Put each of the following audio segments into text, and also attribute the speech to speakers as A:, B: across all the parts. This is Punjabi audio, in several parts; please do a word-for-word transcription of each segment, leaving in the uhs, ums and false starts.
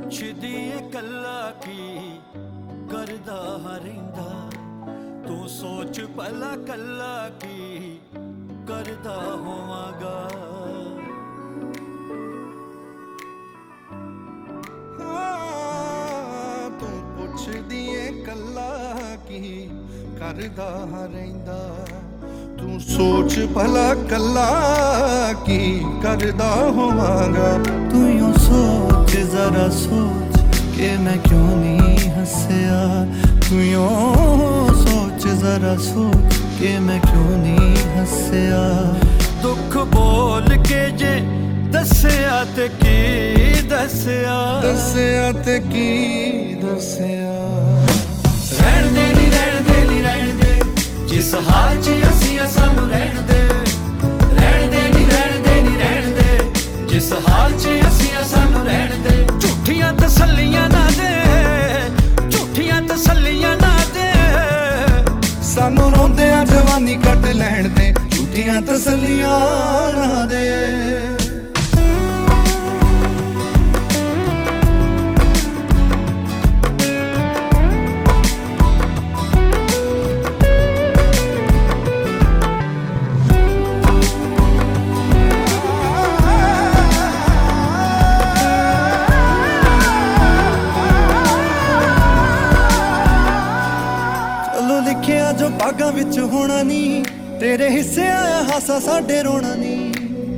A: ਪੁੱਛਦੀ ਏ ਕੱਲਾ ਕੀ ਕਰਦਾ ਰਹਿੰਦਾ, ਤੂੰ ਸੋਚ ਭਲਾ ਕੱਲਾ ਕੀ ਕਰਦਾ ਹੋਵਾਂਗਾ।
B: ਤੂੰ ਪੁੱਛਦੀ ਏ ਕੱਲਾ ਕੀ ਕਰਦਾ ਰਹਿੰਦਾ, ਤੂੰ ਸੋਚ ਭਲਾ ਕੱਲਾ ਕੀ ਕਰਦਾ ਹੋਵਾਂਗਾ।
C: ਤੂੰ ਯੂੰ ਸੋਚ ਜ਼ਰਾ ਸੋਚ ਕਿ ਮੈਂ ਕਿਉਂ ਨਹੀਂ ਹੱਸਿਆ, ਤੂੰ ਯੂੰ ਸੋਚ ਜ਼ਰਾ ਸੋਚ ਕਿ ਮੈਂ ਕਿਉਂ ਨਹੀਂ ਹੱਸਿਆ।
A: ਦੁੱਖ ਬੋਲ ਕੇ ਜੇ ਦੱਸਿਆ ਤੇ ਕੀ ਦੱਸਿਆ,
B: ਦੱਸਿਆ ਤੇ ਕੀ ਦੱਸਿਆ।
A: ਰਹਿਣ ਦੇ ਨੀ ਰਹਿਣ ਦੇ ਨੀ ਰਹਿਣ ਦੇ ਜਿਸ ਹਾਲ 'ਚ ਅਸੀਂ ਆ ਸਾਨੂੰ ਰਹਿਣ ਦੇ। ਰਹਿਣ ਦੇ ਨੀ ਰਹਿਣ ਦੇ ਨੀ ਰਹਿਣ ਦੇ ਜਿਸ ਹਾਲ 'ਚ ਅਸੀਂ ਆ ਸਾਨੂੰ ਰਹਿਣ ਦੇ। ਝੂਠੀਆਂ ਤਸੱਲੀਆਂ ਨਾ ਦੇ, ਝੂਠੀਆਂ ਤਸੱਲੀਆਂ ਨਾ ਦੇ,
B: ਸਾਨੂੰ ਰੋਂਦਿਆਂ ਜਵਾਨੀ ਕੱਟ ਲੈਣ ਦੇ, ਝੂਠੀਆਂ ਤਸੱਲੀਆਂ ਨਾ ਦੇ।
C: ਲਿਖਿਆ ਜੋ ਬਾਗਾਂ ਵਿੱਚ ਹੋਣਾ ਨੀ, ਤੇਰੇ ਹਿੱਸੇ ਆਇਆ ਹਾਸਾ ਸਾਡੇ ਰੋਣਾ ਨੀ।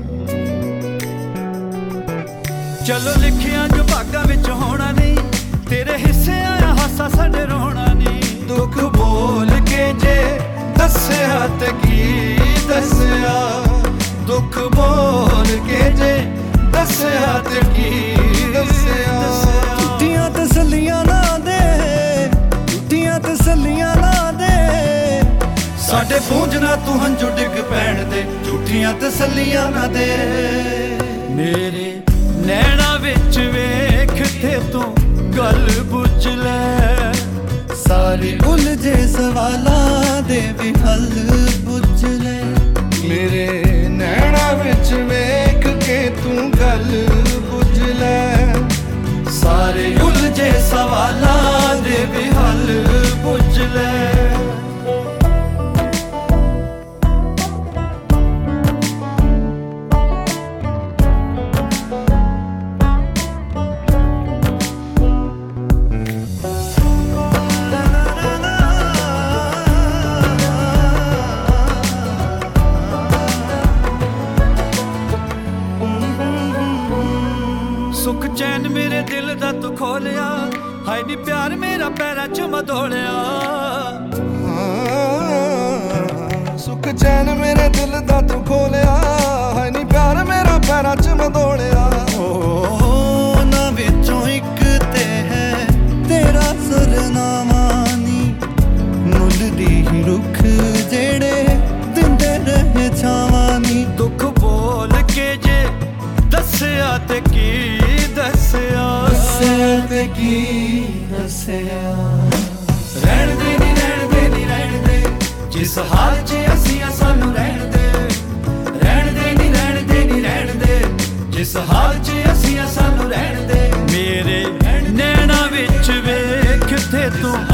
A: ਚਲੋ ਲਿਖਿਆ ਜੋ ਬਾਗਾਂ ਵਿੱਚ ਹੋਣਾ ਨੀ, ਤੇਰੇ ਹਿੱਸੇ ਆਇਆ ਹਾਸਾ ਸਾਡੇ ਰੋਣਾ ਨੀ।
B: ਦੁੱਖ ਬੋਲ ਕੇ ਜੇ ਦੱਸਿਆ ਤੇ ਕੀ ਦੱਸਿਆ, ਦੁੱਖ ਬੋਲ ਕੇ ਜੇ ਦੱਸਿਆ ਤੇ ਕੀ ਦੱਸਿਆ।
C: ਝੂਠੀਆਂ ਤਸੱਲੀਆਂ ਨਾ ਦੇ, ਝੂਠੀਆਂ ਤਸੱਲੀਆਂ ਨਾ ਦੇ,
B: ਸਾਡੇ ਪੂੰਝ ਨਾ ਤੂੰ ਹੰਝੂ ਡਿੱਗ ਪੈਣ ਦੇ, ਝੂਠੀਆਂ ਤਸੱਲੀਆਂ ਨਾ ਦੇ।
A: ਮੇਰੇ ਨੈਣਾ ਵਿੱਚ ਵੇਖ ਤੇ ਤੂੰ ਗੱਲ ਬੁੱਝ ਲੈ,
C: ਸਾਰੇ ਉਲਝੇ ਸਵਾਲਾਂ ਦੇ ਵੀ ਹੱਲ ਬੁੱਝ ਲੈ।
B: ਮੇਰੇ ਨੈਣਾ ਵਿੱਚ ਵੇਖ ਕੇ ਤੂੰ ਗੱਲ ਬੁੱਝ ਲੈ,
A: ਸਾਰੇ ਉਲਝੇ ਸਵਾਲਾਂ ਦੇ ਵੀ ਹੱਲ ਬੁੱਝ ਲੈ। ਸੁੱਖ ਚੈਨ ਮੇਰੇ ਦਿਲ ਦਾ ਤੂੰ ਖੋਲਿਆ, ਹਾਏ ਨੀ ਪਿਆਰ ਮੇਰਾ ਪੈਰਾਂ 'ਚ ਮਧੋਲਿਆ।
B: ਸੁੱਖ ਚੈਨ ਮੇਰੇ ਦਿਲ ਦਾ ਤੂੰ ਖੋਲਿਆ, ਹਾਏ ਨੀ ਪਿਆਰ ਮੇਰਾ ਪੈਰਾਂ 'ਚ ਮਧੋਲਿਆ।
C: ਓ ਨਾ ਵਿੱਚੋਂ ਇੱਕ ਤੇ ਹੈ ਤੇਰਾ ਸੁਰਨਾਮਾ ਨੀ, ਮੁੱਲ ਦੀ ਹੀ ਰੁੱਖ ਜਿਹੜੇ ਦਿੰਦੇ ਰਹੇ ਛਾਵਾਂ ਨੀ।
A: ਦੁੱਖ ਬੋਲ ਕੇ ਜੇ ਦੱਸਿਆ ਤੇ ਕੀ ਦੱਸਿਆ,
C: ਦੱਸਿਆ ਤੇ ਕੀ ਦੱਸਿਆ।
A: ਰਹਿਣ ਦੇ ਨੀ ਰਹਿਣ ਦੇ ਨੀ ਰਹਿਣ ਦੇ ਜਿਸ ਹਾਲ 'ਚ ਅਸੀਂ ਆ ਸਾਨੂੰ ਰਹਿਣ ਦੇ। ਰਹਿਣ ਦੇ ਨੀ ਰਹਿਣ ਦੇ ਨੀ ਰਹਿਣ ਦੇ ਜਿਸ ਹਾਲ 'ਚ ਅਸੀਂ ਆ ਸਾਨੂੰ ਰਹਿਣ ਦੇ। ਮੇਰੇ ਨੈਣਾ ਵਿੱਚ ਵੇਖ ਤੇ ਤੂੰ